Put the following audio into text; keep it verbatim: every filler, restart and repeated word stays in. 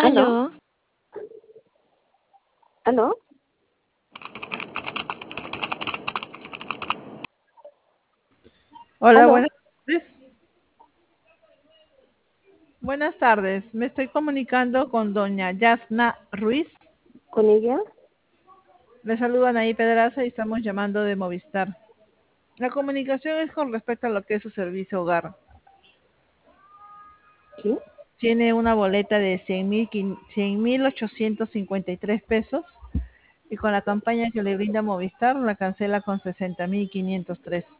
¿Aló? Aló, ¿Aló? Hola, ¿Aló? buenas tardes. Buenas tardes. Me estoy comunicando con doña Yasna Ruiz. ¿Con ella? Le saludan ahí Pedraza y estamos llamando de Movistar. La comunicación es con respecto a lo que es su servicio hogar. ¿Sí? Tiene una boleta de cien mil ochocientos cincuenta y tres pesos y con la campaña que le brinda Movistar la cancela con sesenta mil quinientos tres.